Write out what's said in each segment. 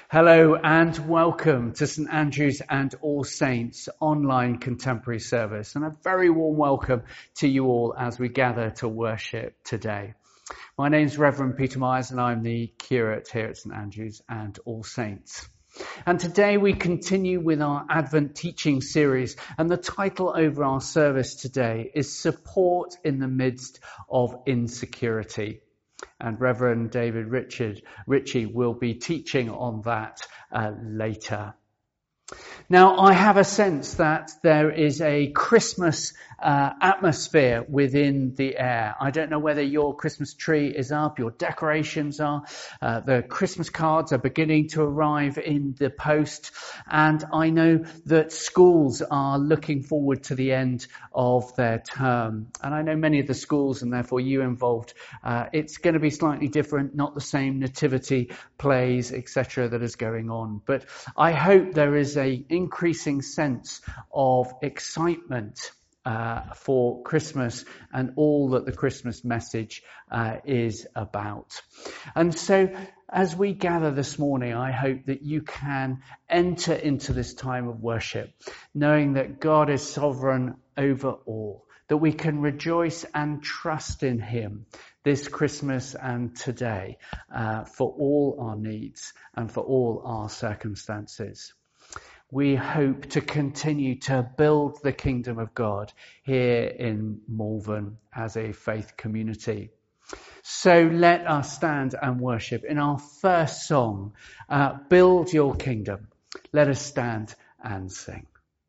Hello and welcome to St Andrew's and All Saints online contemporary service, and a very warm welcome to you all as we gather to worship today. My name's Reverend Peter Myers and I'm the curate here at St Andrew's and All Saints. And today we continue with our Advent teaching series, and the title over our service today is Support in the Midst of Insecurity. And Reverend David Ritchie will be teaching on that later. Now, I have a sense that there is a Christmas atmosphere within the air. I don't know whether your Christmas tree is up, your decorations are, the Christmas cards are beginning to arrive in the post, and I know that schools are looking forward to the end of their term. And I know many of the schools, and therefore you involved, it's going to be slightly different, not the same nativity plays, etc. that is going on. But I hope there is an increasing sense of excitement for Christmas and all that the Christmas message is about. And so as we gather this morning, I hope that you can enter into this time of worship, knowing that God is sovereign over all, that we can rejoice and trust in him this Christmas and today for all our needs and for all our circumstances. We hope to continue to build the kingdom of God here in Malvern as a faith community. So let us stand and worship in our first song, Build Your Kingdom. Let us stand and sing.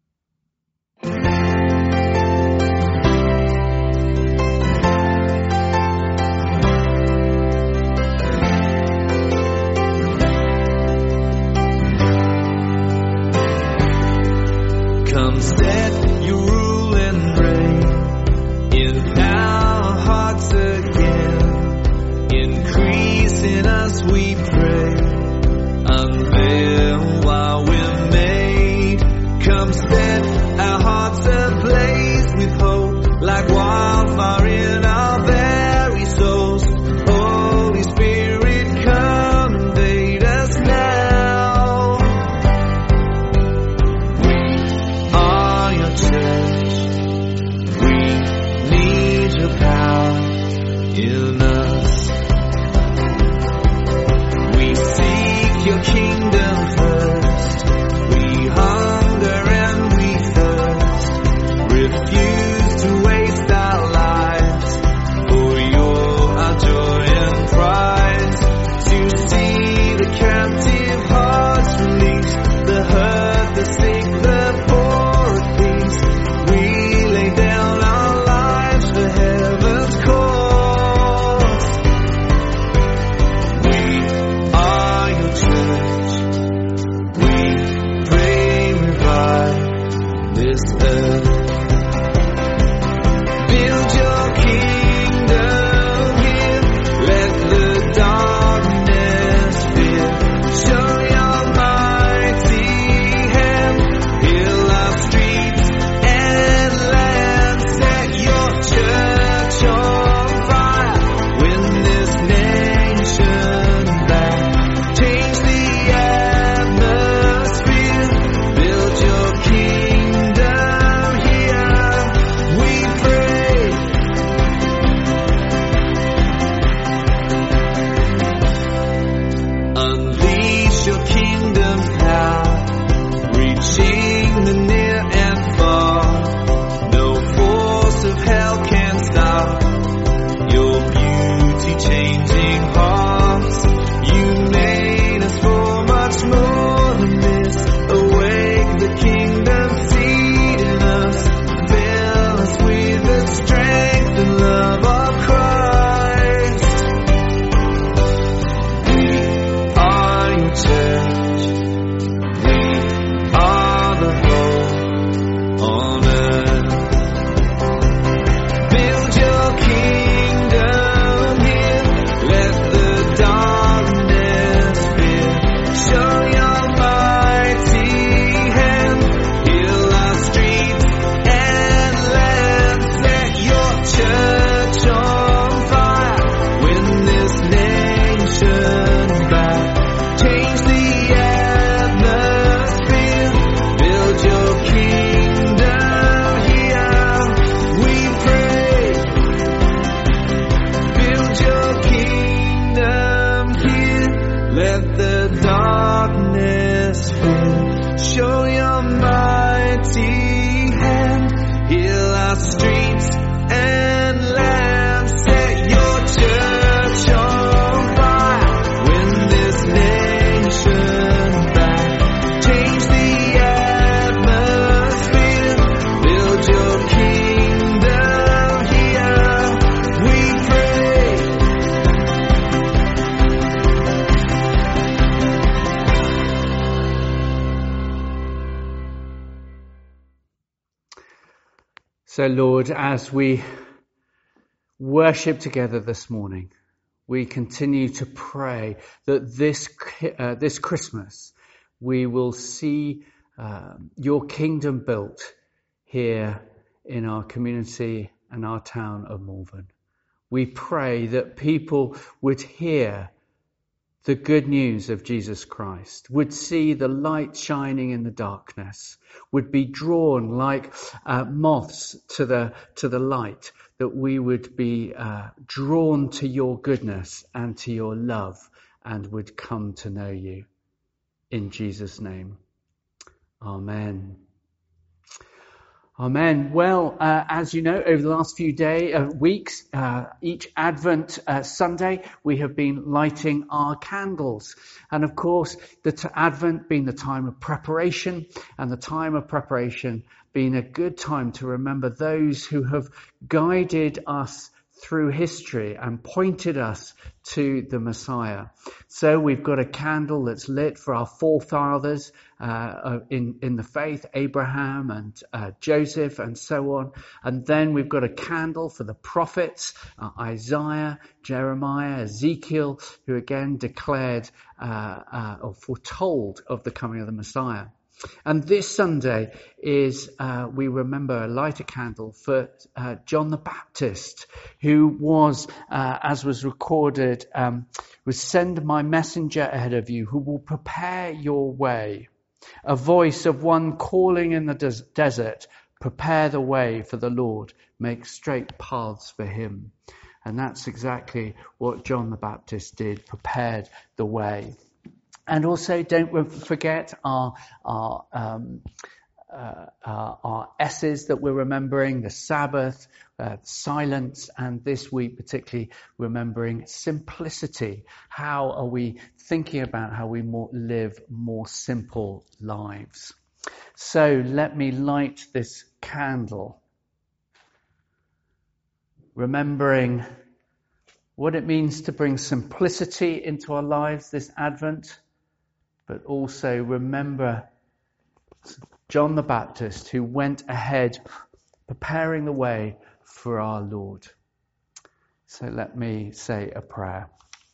Come set your rule and reign in our hearts again. Increase in us, we pray. Unveil while we're made. Come set our hearts ablaze with hope, like wildfire in our very souls. Holy Spirit, come invade us now. In us, we seek your kingdom first. We hunger and we thirst. Refuse to waste our lives, for you're our joy and prize. To see the captive hearts released, the hurt, the sick, the poor at peace. We lay down our lives for heaven's cause. Change the the darkness fill. Show your mighty hand. Heal our streets and land. Set your church on fire. Win this nation back. Change the atmosphere. Build your kingdom here. We pray. So, Lord, as we worship together this morning, we continue to pray that this Christmas we will see your kingdom built here in our community and our town of Malvern. We pray that people would hear the good news of Jesus Christ, would see the light shining in the darkness, would be drawn like moths to the light, that we would be drawn to your goodness and to your love and would come to know you. In Jesus' name, amen. Amen. Well, as you know, over the last few weeks, each Advent Sunday, we have been lighting our candles. And of course, Advent being the time of preparation, and the time of preparation being a good time to remember those who have guided us through history and pointed us to the Messiah. So we've got a candle that's lit for our forefathers in the faith, Abraham and Joseph and so on. And then we've got a candle for the prophets, Isaiah, Jeremiah, Ezekiel, who again declared or foretold of the coming of the Messiah. And this Sunday is, we remember, light a candle for John the Baptist, who was, as was recorded, was send my messenger ahead of you, who will prepare your way. A voice of one calling in the desert, prepare the way for the Lord, make straight paths for him. And that's exactly what John the Baptist did, prepared the way. And also, don't forget our S's that we're remembering, the Sabbath, silence, and this week particularly remembering simplicity. How are we thinking about how we live more simple lives? So let me light this candle, remembering what it means to bring simplicity into our lives this Advent, but also remember John the Baptist, who went ahead preparing the way for our Lord. So let me say a prayer.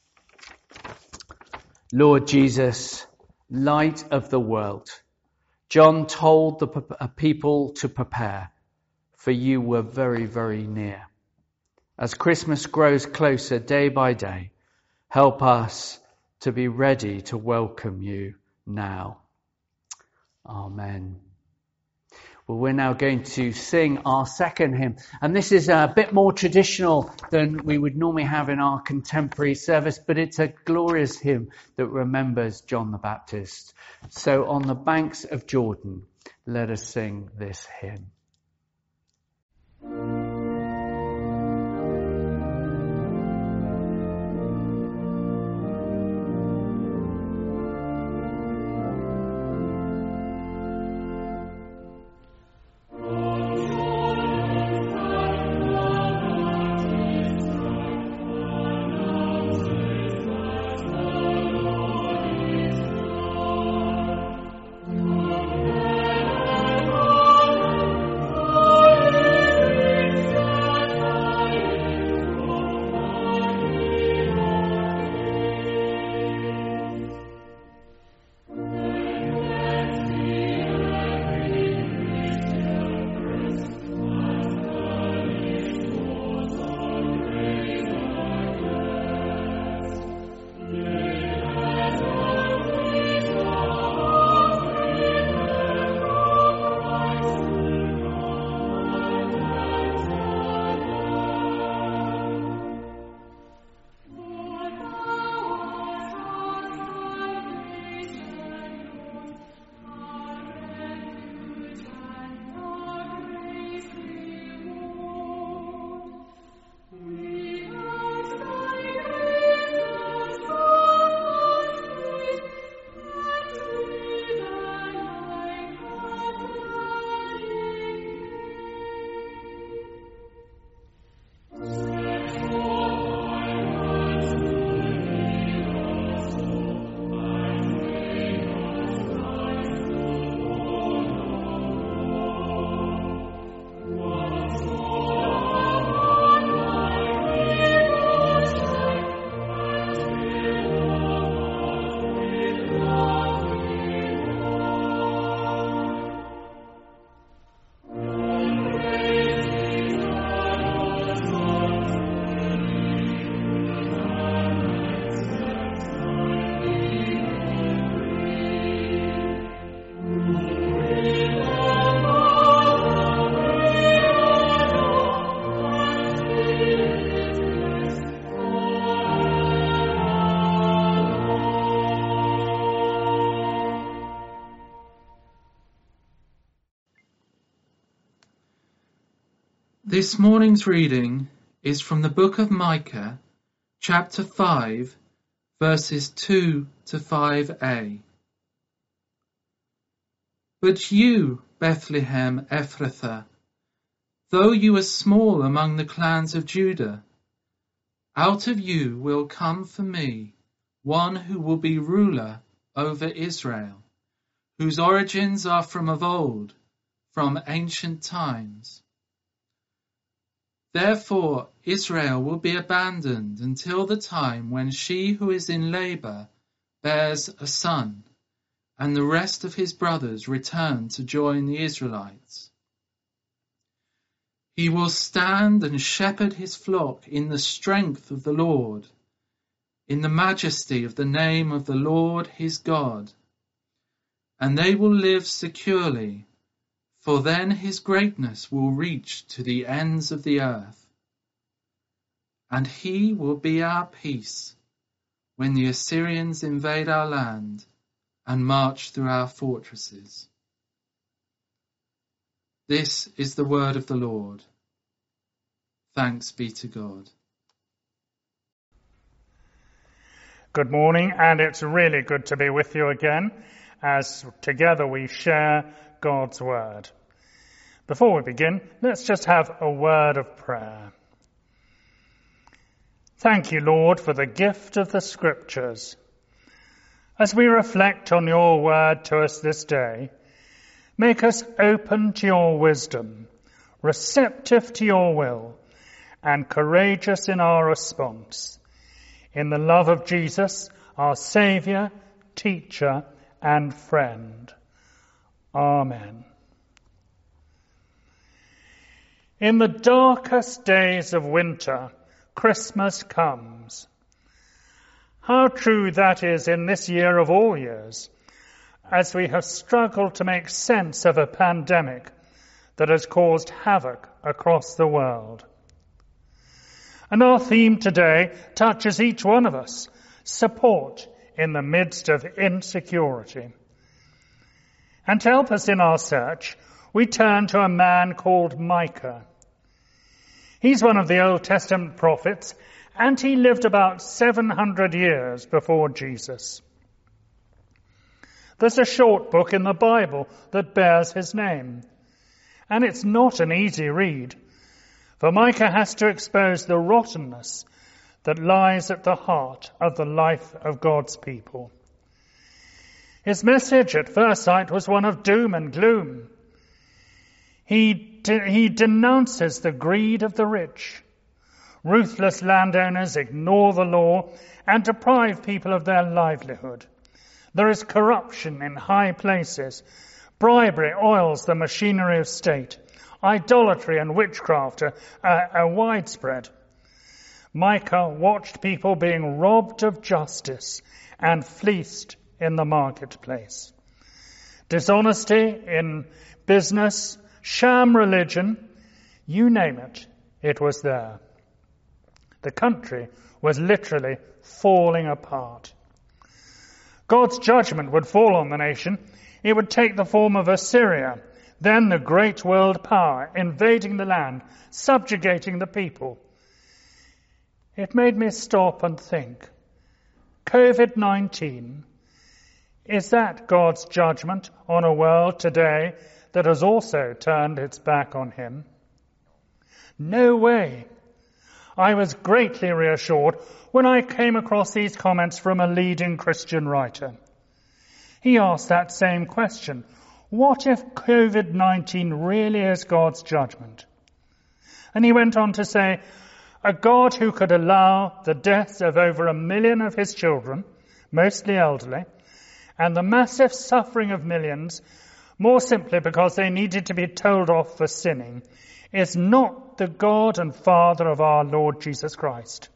Lord Jesus, light of the world, John told the people to prepare, for you were very, very near. As Christmas grows closer day by day, help us to be ready to welcome you now. Amen. Well, we're now going to sing our second hymn. And this is a bit more traditional than we would normally have in our contemporary service, but it's a glorious hymn that remembers John the Baptist. So on the banks of Jordan, let us sing this hymn. This morning's reading is from the book of Micah, chapter 5, verses 2 to 5a. But you, Bethlehem Ephrathah, though you are small among the clans of Judah, out of you will come for me one who will be ruler over Israel, whose origins are from of old, from ancient times. Therefore Israel will be abandoned until the time when she who is in labor bears a son, and the rest of his brothers return to join the Israelites. He will stand and shepherd his flock in the strength of the Lord, in the majesty of the name of the Lord his God, and they will live securely, for then his greatness will reach to the ends of the earth. And he will be our peace when the Assyrians invade our land and march through our fortresses. This is the word of the Lord. Thanks be to God. Good morning, and it's really good to be with you again as together we share God's word. Before we begin, let's just have a word of prayer. Thank you, Lord, for the gift of the Scriptures. As we reflect on your word to us this day, make us open to your wisdom, receptive to your will, and courageous in our response. In the love of Jesus, our Saviour, teacher, and friend. Amen. In the darkest days of winter, Christmas comes. How true that is in this year of all years, as we have struggled to make sense of a pandemic that has caused havoc across the world. And our theme today touches each one of us, support in the midst of insecurity. And to help us in our search, we turn to a man called Micah. He's one of the Old Testament prophets, and he lived about 700 years before Jesus. There's a short book in the Bible that bears his name, and it's not an easy read, for Micah has to expose the rottenness that lies at the heart of the life of God's people. His message at first sight was one of doom and gloom. He denounces the greed of the rich. Ruthless landowners ignore the law and deprive people of their livelihood. There is corruption in high places. Bribery oils the machinery of state. Idolatry and witchcraft are widespread. Micah watched people being robbed of justice and fleeced in the marketplace. Dishonesty in business, sham religion, you name it, it was there. The country was literally falling apart. God's judgment would fall on the nation. It would take the form of Assyria, then the great world power, invading the land, subjugating the people. It made me stop and think, COVID-19, is that God's judgment on a world today that has also turned its back on him? No way. I was greatly reassured when I came across these comments from a leading Christian writer. He asked that same question. What if COVID-19 really is God's judgment? And he went on to say, a God who could allow the deaths of over 1 million of his children, mostly elderly, and the massive suffering of millions, more simply because they needed to be told off for sinning, is not the God and Father of our Lord Jesus Christ.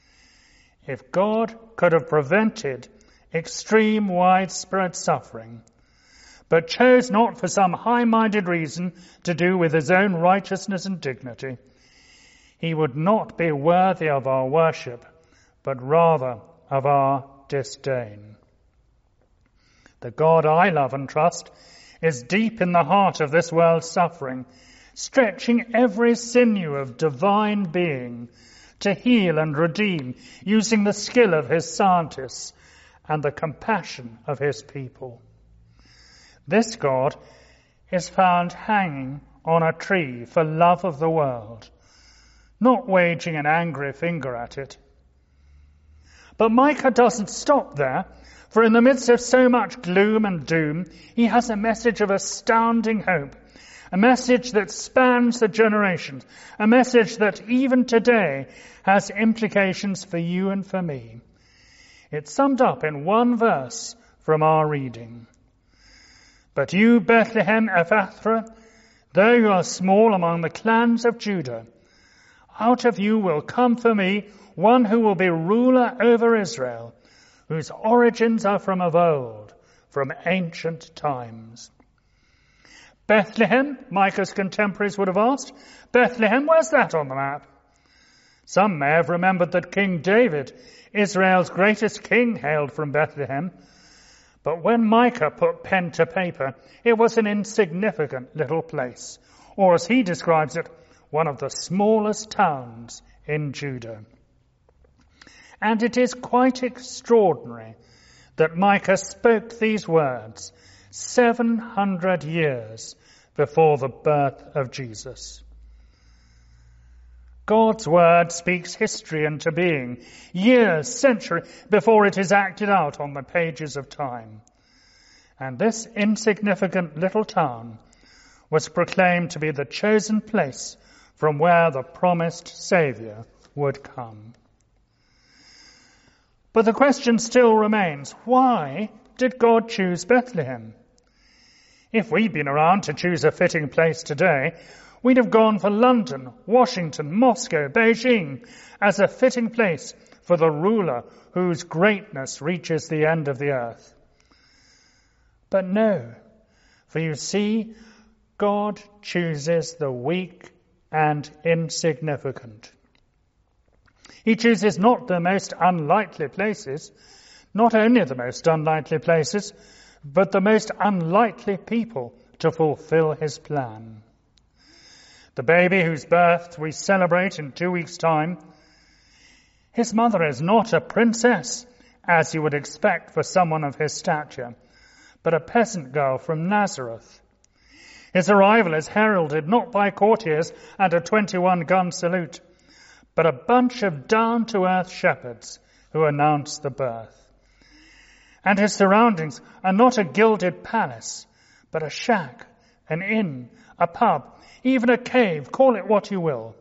If God could have prevented extreme widespread suffering, but chose not for some high-minded reason to do with his own righteousness and dignity, he would not be worthy of our worship, but rather of our disdain. The God I love and trust is deep in the heart of this world's suffering, stretching every sinew of divine being to heal and redeem, using the skill of his scientists and the compassion of his people. This God is found hanging on a tree for love of the world, not waging an angry finger at it. But Micah doesn't stop there, for in the midst of so much gloom and doom, he has a message of astounding hope, a message that spans the generations, a message that even today has implications for you and for me. It's summed up in one verse from our reading. But you, Bethlehem Ephrathah, though you are small among the clans of Judah, out of you will come for me one who will be ruler over Israel, whose origins are from of old, from ancient times. Bethlehem, Micah's contemporaries would have asked. Bethlehem, where's that on the map? Some may have remembered that King David, Israel's greatest king, hailed from Bethlehem. But when Micah put pen to paper, it was an insignificant little place, or as he describes it, one of the smallest towns in Judah. And it is quite extraordinary that Micah spoke these words 700 years before the birth of Jesus. God's word speaks history into being, years, centuries, before it is acted out on the pages of time. And this insignificant little town was proclaimed to be the chosen place from where the promised Saviour would come. But the question still remains, why did God choose Bethlehem? If we'd been around to choose a fitting place today, we'd have gone for London, Washington, Moscow, Beijing as a fitting place for the ruler whose greatness reaches the end of the earth. But no, for you see, God chooses the weak and insignificant. He chooses not the most unlikely places, not only the most unlikely places, but the most unlikely people to fulfill his plan. The baby whose birth we celebrate in 2 weeks' time, his mother is not a princess, as you would expect for someone of his stature, but a peasant girl from Nazareth. His arrival is heralded not by courtiers and a 21-gun salute, but a bunch of down-to-earth shepherds who announce the birth. And his surroundings are not a gilded palace, but a shack, an inn, a pub, even a cave, call it what you will.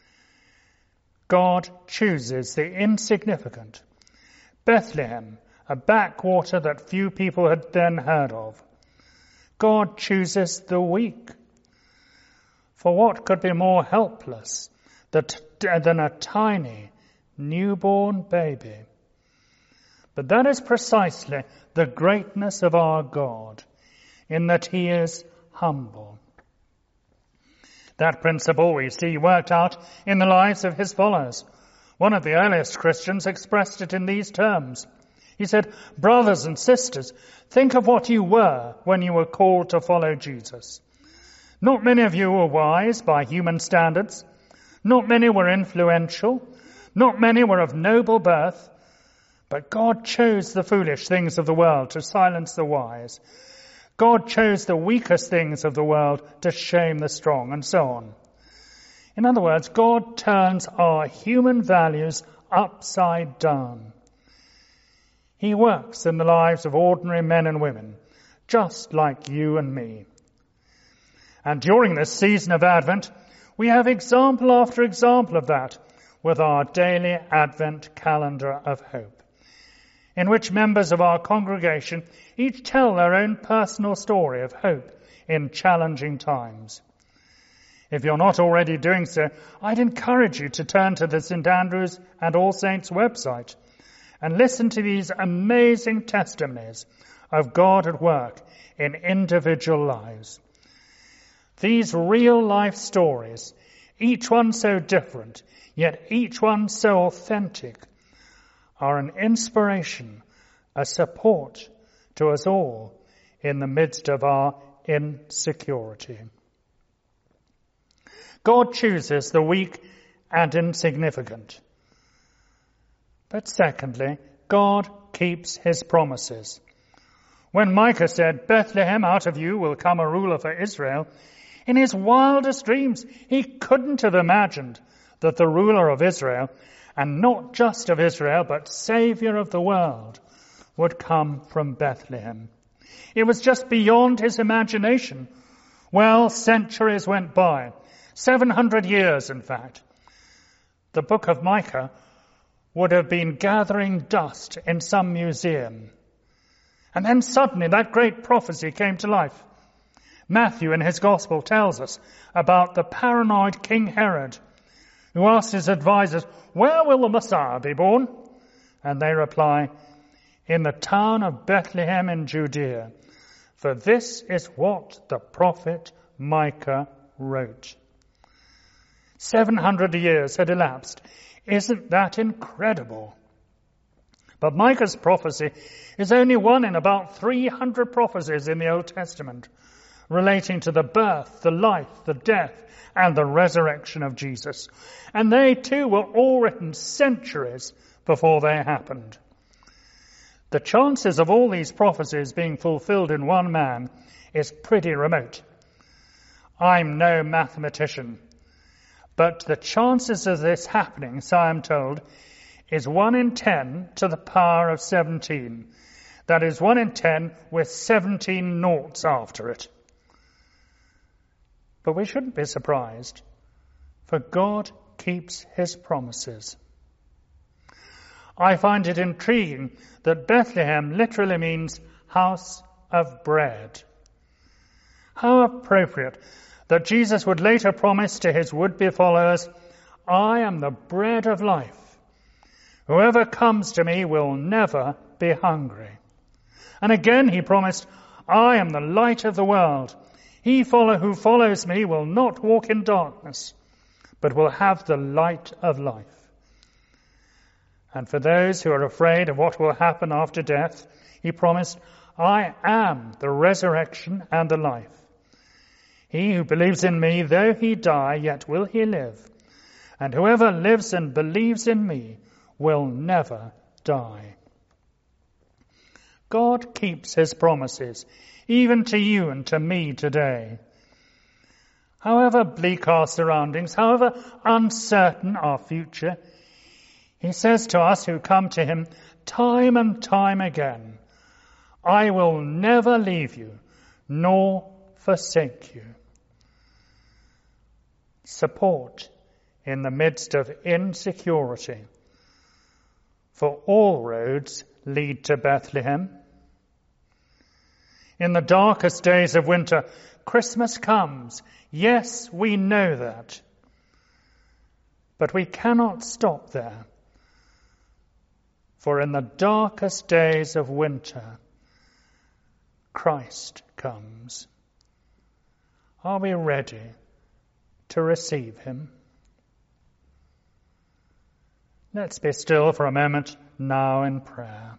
God chooses the insignificant. Bethlehem, a backwater that few people had then heard of. God chooses the weak. For what could be more helpless than a tiny, newborn baby? But that is precisely the greatness of our God, in that he is humble. That principle we see worked out in the lives of his followers. One of the earliest Christians expressed it in these terms. He said, "Brothers and sisters, think of what you were when you were called to follow Jesus. Not many of you were wise by human standards. Not many were influential. Not many were of noble birth. But God chose the foolish things of the world to silence the wise. God chose the weakest things of the world to shame the strong," and so on. In other words, God turns our human values upside down. He works in the lives of ordinary men and women, just like you and me. And during this season of Advent, we have example after example of that with our daily Advent calendar of hope, in which members of our congregation each tell their own personal story of hope in challenging times. If you're not already doing so, I'd encourage you to turn to the St. Andrews and All Saints website and listen to these amazing testimonies of God at work in individual lives. These real-life stories, each one so different, yet each one so authentic, are an inspiration, a support to us all in the midst of our insecurity. God chooses the weak and insignificant. But secondly, God keeps his promises. When Micah said, "Bethlehem, out of you will come a ruler for Israel," in his wildest dreams he couldn't have imagined that the ruler of Israel, and not just of Israel, but Saviour of the world, would come from Bethlehem. It was just beyond his imagination. Well, centuries went by, 700 years in fact. The book of Micah would have been gathering dust in some museum. And then suddenly that great prophecy came to life. Matthew in his gospel tells us about the paranoid King Herod, who asked his advisors, "Where will the Messiah be born?" And they reply, "In the town of Bethlehem in Judea, for this is what the prophet Micah wrote." 700 years had elapsed. Isn't that incredible? But Micah's prophecy is only one in about 300 prophecies in the Old Testament relating to the birth, the life, the death, and the resurrection of Jesus. And they too were all written centuries before they happened. The chances of all these prophecies being fulfilled in one man is pretty remote. I'm no mathematician, but the chances of this happening, so I'm told, is 1 in 10 to the power of 17. That is 1 in 10 with 17 noughts after it. But we shouldn't be surprised, for God keeps his promises. I find it intriguing that Bethlehem literally means house of bread. How appropriate that Jesus would later promise to his would-be followers, "I am the bread of life. Whoever comes to me will never be hungry." And again he promised, "I am the light of the world. Who follows me will not walk in darkness, but will have the light of life." And for those who are afraid of what will happen after death, he promised, "I am the resurrection and the life. He who believes in me, though he die, yet will he live. And whoever lives and believes in me will never die." God keeps his promises, even to you and to me today. However bleak our surroundings, however uncertain our future, he says to us who come to him time and time again, "I will never leave you nor forsake you." Support in the midst of insecurity. For all roads lead to Bethlehem. In the darkest days of winter, Christmas comes. Yes, we know that. But we cannot stop there. For in the darkest days of winter, Christ comes. Are we ready to receive him? Let's be still for a moment now in prayer.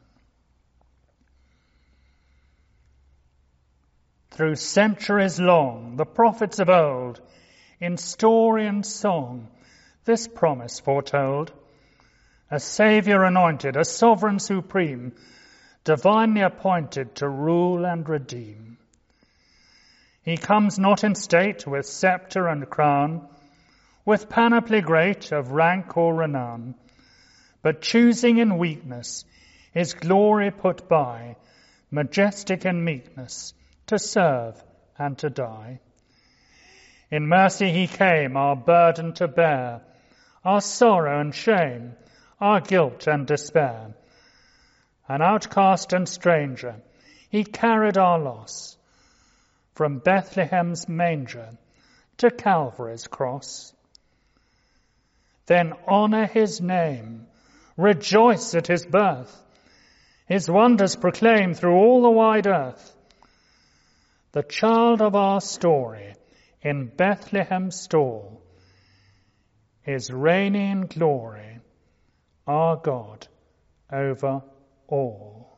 Through centuries long, the prophets of old, in story and song, this promise foretold: a Saviour anointed, a sovereign supreme, divinely appointed to rule and redeem. He comes not in state with sceptre and crown, with panoply great of rank or renown, but choosing in weakness his glory put by, majestic in meekness, to serve and to die. In mercy he came, our burden to bear, our sorrow and shame, our guilt and despair. An outcast and stranger, he carried our loss, from Bethlehem's manger to Calvary's cross. Then honour his name, rejoice at his birth, his wonders proclaim through all the wide earth. The child of our story in Bethlehem's stall is reigning in glory, our God over all.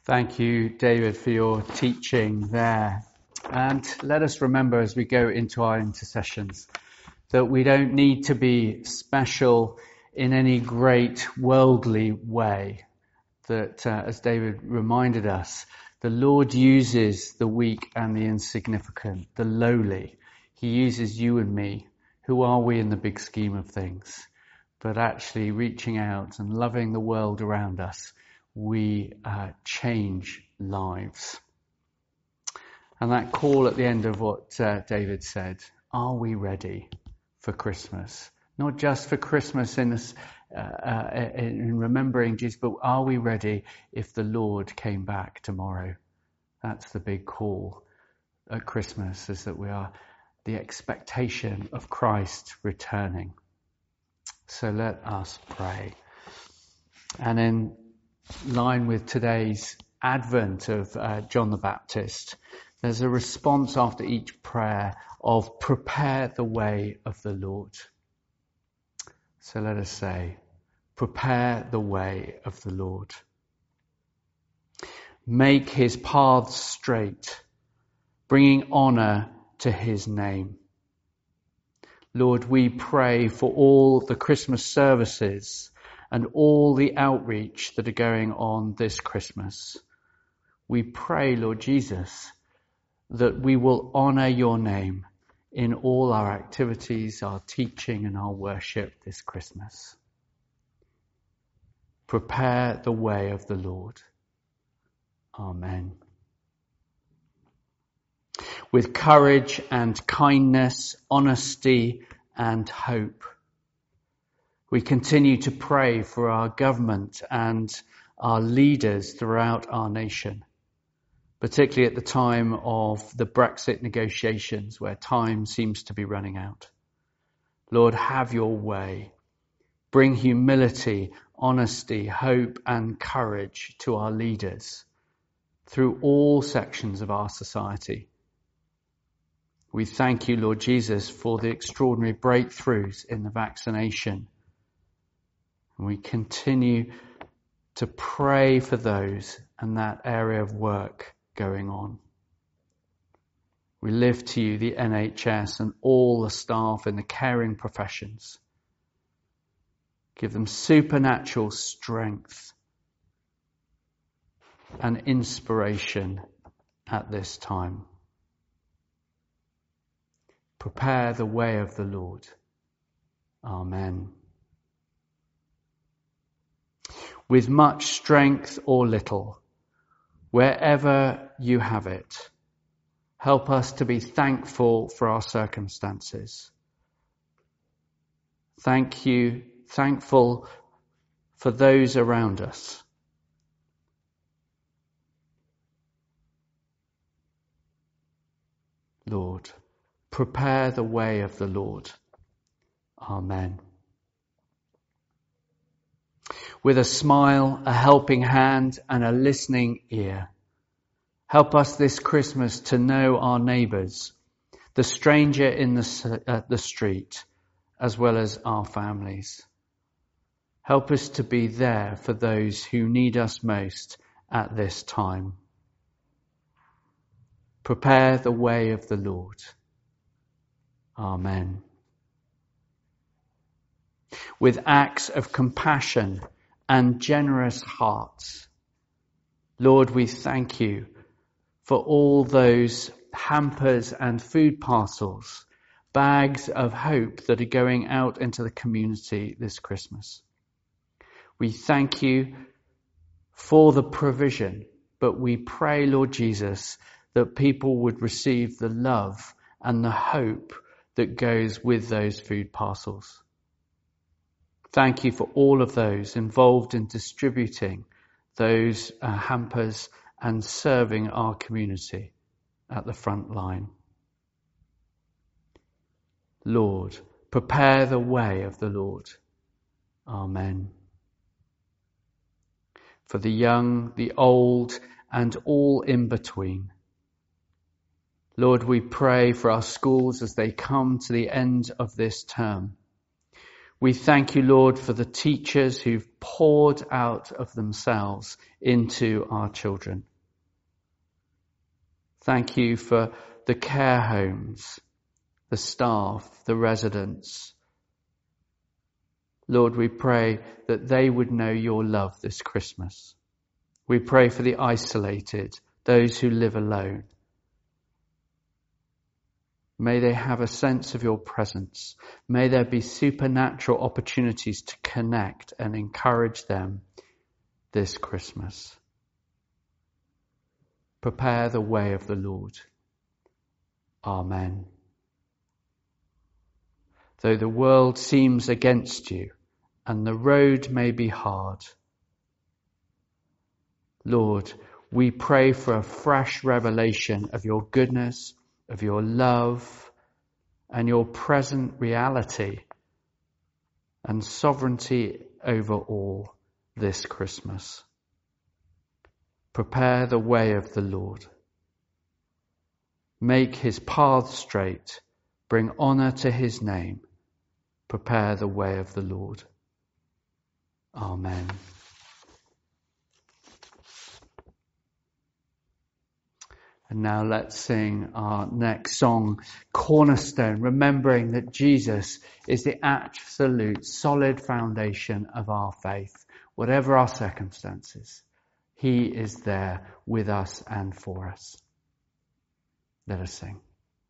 Thank you, David, for your teaching there. And let us remember as we go into our intercessions that we don't need to be special in any great worldly way. That, as David reminded us, the Lord uses the weak and the insignificant, the lowly. He uses you and me. Who are we in the big scheme of things? But actually reaching out and loving the world around us, we change lives. And that call at the end of what David said, are we ready for Christmas? Not just for Christmas in remembering Jesus, but are we ready if the Lord came back tomorrow? That's the big call at Christmas, is that we are the expectation of Christ returning. So let us pray. And in line with today's Advent of John the Baptist, there's a response after each prayer of prepare the way of the Lord. So let us say, prepare the way of the Lord. Make his paths straight, bringing honor to his name. Lord, we pray for all the Christmas services and all the outreach that are going on this Christmas. We pray, Lord Jesus, that we will honor your name in all our activities, our teaching and our worship this Christmas. Prepare the way of the Lord. Amen. With courage and kindness, honesty and hope, we continue to pray for our government and our leaders throughout our nation, particularly at the time of the Brexit negotiations where time seems to be running out. Lord, have your way. Bring humility, honesty, hope and courage to our leaders through all sections of our society. We thank you, Lord Jesus, for the extraordinary breakthroughs in the vaccination. And we continue to pray for those and that area of work going on. We lift to you the NHS and all the staff in the caring professions. Give them supernatural strength and inspiration at this time. Prepare the way of the Lord. Amen. With much strength or little, wherever you have it, help us to be thankful for our circumstances. Thankful for those around us. Lord, prepare the way of the Lord. Amen. With a smile, a helping hand, and a listening ear, help us this Christmas to know our neighbours, the stranger in the street, as well as our families. Help us to be there for those who need us most at this time. Prepare the way of the Lord. Amen. With acts of compassion and generous hearts, Lord, we thank you for all those hampers and food parcels, bags of hope that are going out into the community this Christmas. We thank you for the provision, but we pray, Lord Jesus, that people would receive the love and the hope that goes with those food parcels. Thank you for all of those involved in distributing those hampers and serving our community at the front line. Lord, prepare the way of the Lord. Amen. For the young, the old, and all in between. Lord, we pray for our schools as they come to the end of this term. We thank you, Lord, for the teachers who've poured out of themselves into our children. Thank you for the care homes, the staff, the residents. Lord, we pray that they would know your love this Christmas. We pray for the isolated, those who live alone. May they have a sense of your presence. May there be supernatural opportunities to connect and encourage them this Christmas. Prepare the way of the Lord. Amen. Though the world seems against you and the road may be hard, Lord, we pray for a fresh revelation of your goodness, of your love, and your present reality and sovereignty over all this Christmas. Prepare the way of the Lord. Make his path straight. Bring honor to his name. Prepare the way of the Lord. Amen. And now let's sing our next song, Cornerstone, remembering that Jesus is the absolute solid foundation of our faith. Whatever our circumstances, he is there with us and for us. Let us sing.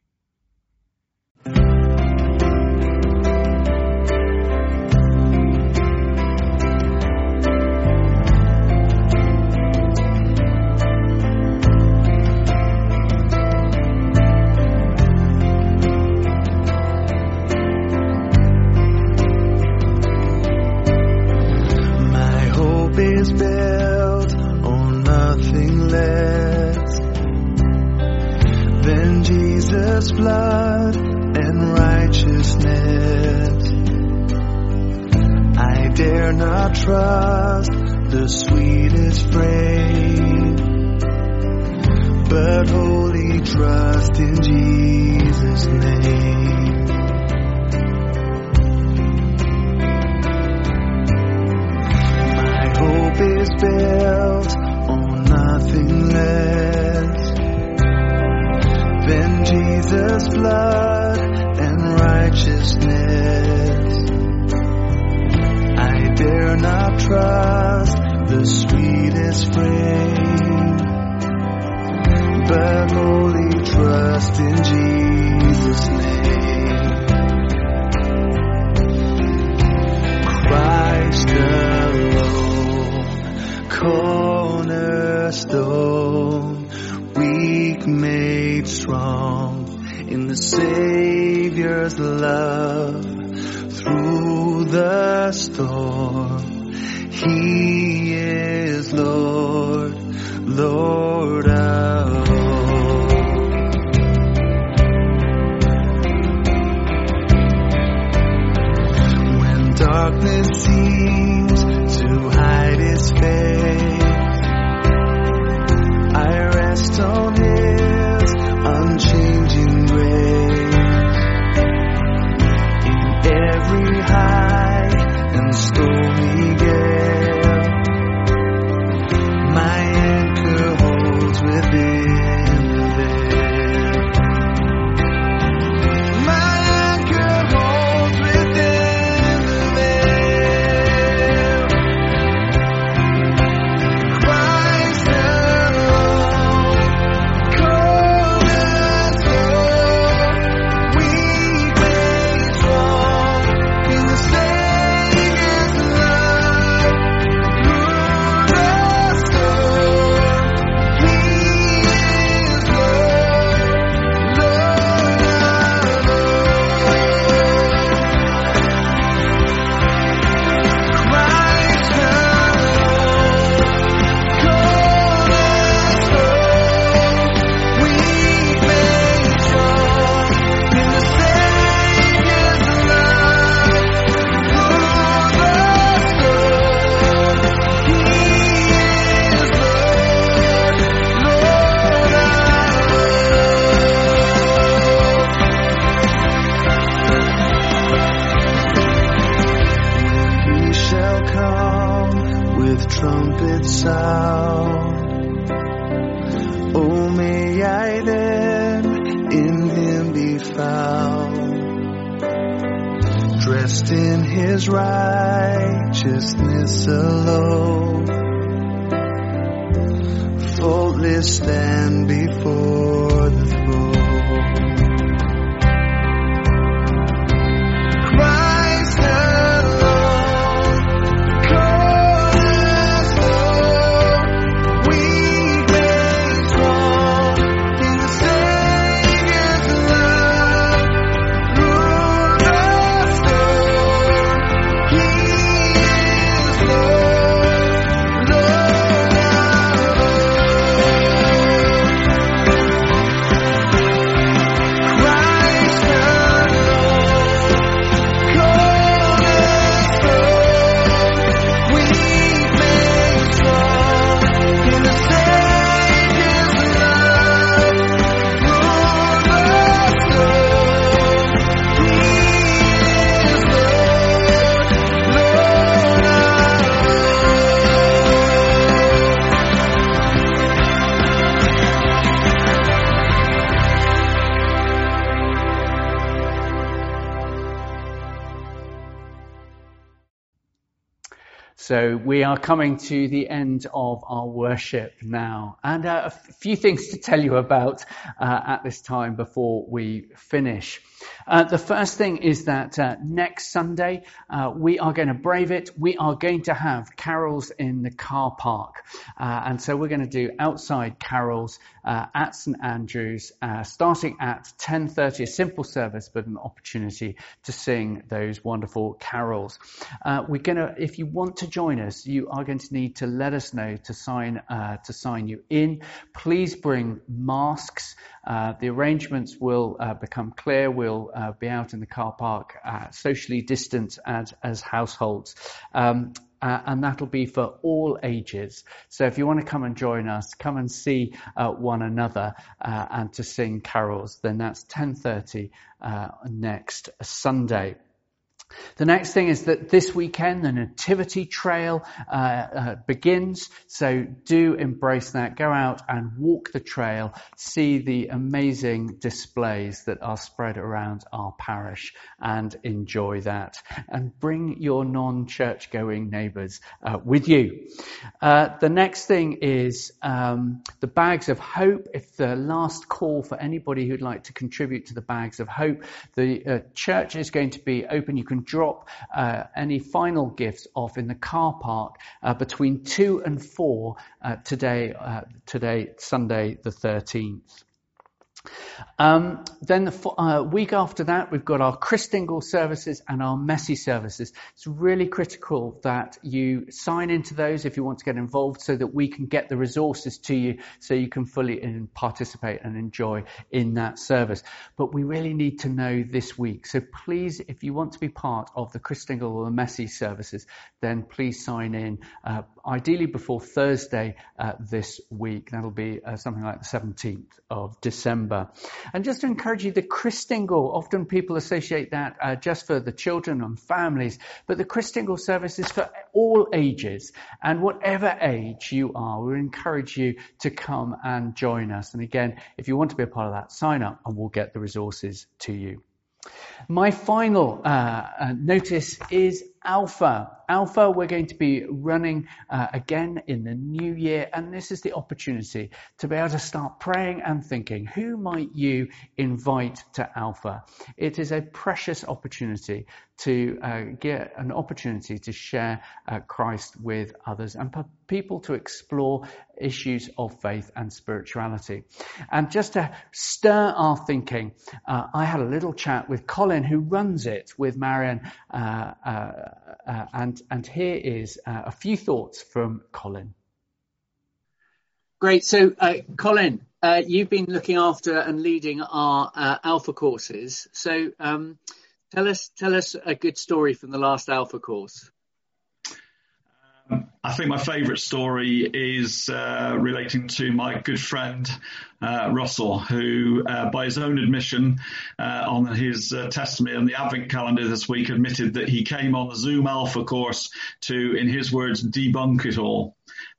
Is built on nothing less than Jesus' blood and righteousness. I dare not trust the sweetest frame, but wholly trust in Jesus' name. Is built on nothing less than Jesus' blood and righteousness. I dare not trust the sweetest frame, but wholly trust in Jesus' name. Christ alone, cornerstone, weak made strong in the Savior's love. Through the storm, he is Lord, Lord of all. When darkness seems to hide his face, I rest on his unchanging grace. In every high and stormy gale, my anchor holds within the veil. My anchor holds within the veil. Christ alone, cornerstone, weak made strong in the Savior's love. trumpet sound. Oh, may I then in him be found, dressed in his righteousness alone, faultless stand before the throne. Christ alone, cornerstone, weak made strong in the Savior's love, through the storm, He is Lord, Lord our Christ alone, cornerstone, weak made strong in the Savior's love, through the storm, He is Lord, Lord So we are coming to the end of our worship now, and a few things to tell you about at this time before we finish. The first thing is that next Sunday we are going to brave it. We are going to have carols in the car park, and so we're going to do outside carols at St Andrews, starting at 10:30. A simple service, but an opportunity to sing those wonderful carols. If you want to join us, you are going to need to let us know to sign you in. Please bring masks. The arrangements will become clear. We'll be out in the car park, socially distanced as households. And that'll be for all ages. So if you want to come and join us, come and see one another and to sing carols, then that's 10:30 next Sunday. The next thing is that this weekend the Nativity Trail begins, so do embrace that. Go out and walk the trail, see the amazing displays that are spread around our parish and enjoy that. And bring your non-church going neighbours with you. The next thing is the Bags of Hope. If the last call for anybody who'd like to contribute to the Bags of Hope, the church is going to be open. You can drop any final gifts off in the car park between 2 and 4 today, Sunday the 13th. Then the week after that, we've got our Christingle services and our Messy services. It's really critical that you sign into those if you want to get involved, so that we can get the resources to you so you can fully participate and enjoy in that service. But we really need to know this week. So please, if you want to be part of the Christingle or the Messy services, then please sign in, ideally before Thursday this week. That'll be something like the 17th of December. And just to encourage you, the Christingle, often people associate that just for the children and families, but the Christingle service is for all ages. And whatever age you are, we encourage you to come and join us. And again, if you want to be a part of that, sign up and we'll get the resources to you. My final notice is Alpha. Alpha, we're going to be running again in the new year, and this is the opportunity to be able to start praying and thinking, who might you invite to Alpha? It is a precious opportunity to get an opportunity to share Christ with others and for people to explore issues of faith and spirituality. And just to stir our thinking, I had a little chat with Colin, who runs it with Marion, and here is a few thoughts from Colin. Great. So, Colin, you've been looking after and leading our Alpha courses. So, tell us a good story from the last Alpha course. I think my favourite story is relating to my good friend Russell, who, by his own admission, on his testimony on the Advent calendar this week, admitted that he came on the Zoom Alpha course to, in his words, debunk it all.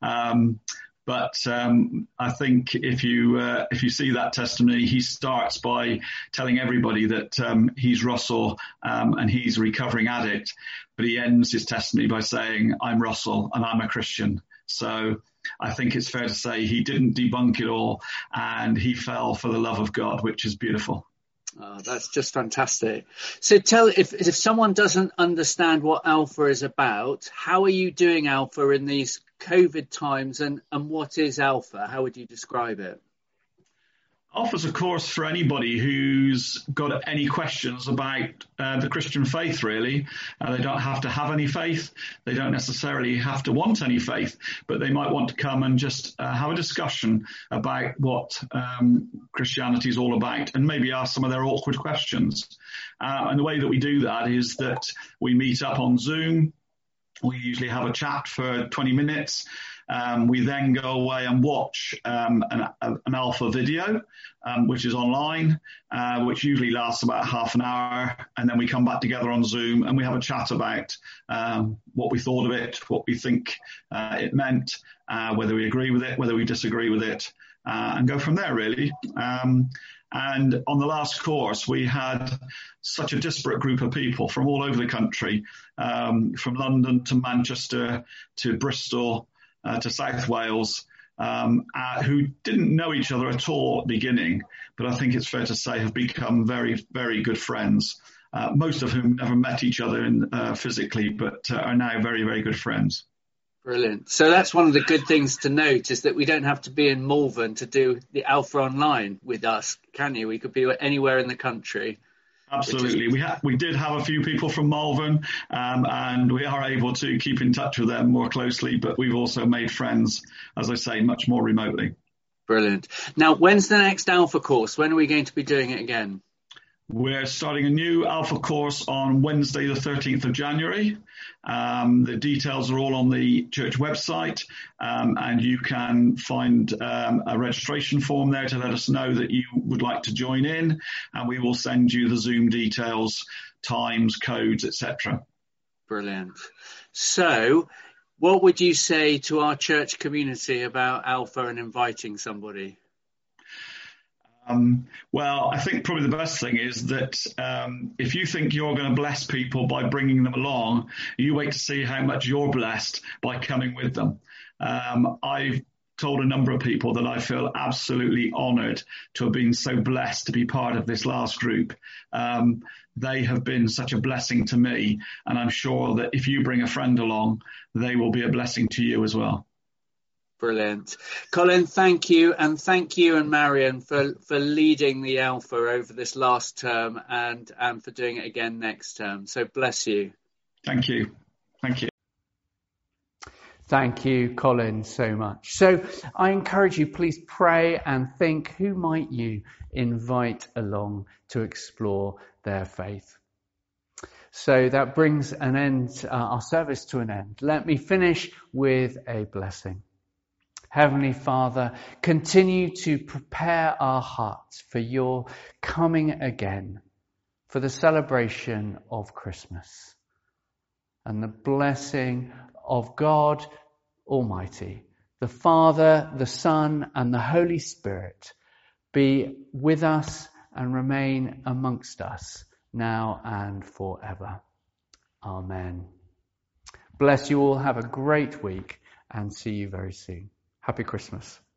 But I think if you see that testimony, he starts by telling everybody that he's Russell and he's a recovering addict. But he ends his testimony by saying, I'm Russell and I'm a Christian. So I think it's fair to say he didn't debunk it all and he fell for the love of God, which is beautiful. Oh, that's just fantastic. So if someone doesn't understand what Alpha is about, how are you doing Alpha in these COVID times, and what is Alpha? How would you describe it? Alpha's a course for anybody who's got any questions about the Christian faith, really. They don't have to have any faith. They don't necessarily have to want any faith, but they might want to come and just have a discussion about what Christianity is all about and maybe ask some of their awkward questions. And the way that we do that is that we meet up on Zoom. We usually have a chat for 20 minutes. We then go away and watch an Alpha video, which is online, which usually lasts about half an hour. And then we come back together on Zoom and we have a chat about what we thought of it, what we think it meant, whether we agree with it, whether we disagree with it, and go from there, really. And on the last course, we had such a disparate group of people from all over the country, from London to Manchester to Bristol, to South Wales, who didn't know each other at all at the beginning, but I think it's fair to say have become very, very good friends, most of whom never met each other physically, but are now very, very good friends. Brilliant. So that's one of the good things to note, is that we don't have to be in Malvern to do the Alpha online with us, can you? We could be anywhere in the country. Absolutely. We did have a few people from Malvern, and we are able to keep in touch with them more closely, but we've also made friends, as I say, much more remotely. Brilliant. Now, when's the next Alpha course? When are we going to be doing it again? We're starting a new Alpha course on Wednesday, the 13th of January. The details are all on the church website, and you can find a registration form there to let us know that you would like to join in, and we will send you the Zoom details, times, codes, etc. Brilliant. So, what would you say to our church community about Alpha and inviting somebody? Well, I think probably the best thing is that if you think you're going to bless people by bringing them along, you wait to see how much you're blessed by coming with them. I've told a number of people that I feel absolutely honoured to have been so blessed to be part of this last group. They have been such a blessing to me, and I'm sure that if you bring a friend along, they will be a blessing to you as well. Brilliant. Colin, thank you. And thank you and Marion for leading the Alpha over this last term and for doing it again next term. So bless you. Thank you. Thank you. Thank you, Colin, so much. So I encourage you, please pray and think, who might you invite along to explore their faith? So that brings an end, our service to an end. Let me finish with a blessing. Heavenly Father, continue to prepare our hearts for your coming again, for the celebration of Christmas. And the blessing of God Almighty, the Father, the Son, and the Holy Spirit be with us and remain amongst us now and forever. Amen. Bless you all. Have a great week and see you very soon. Happy Christmas.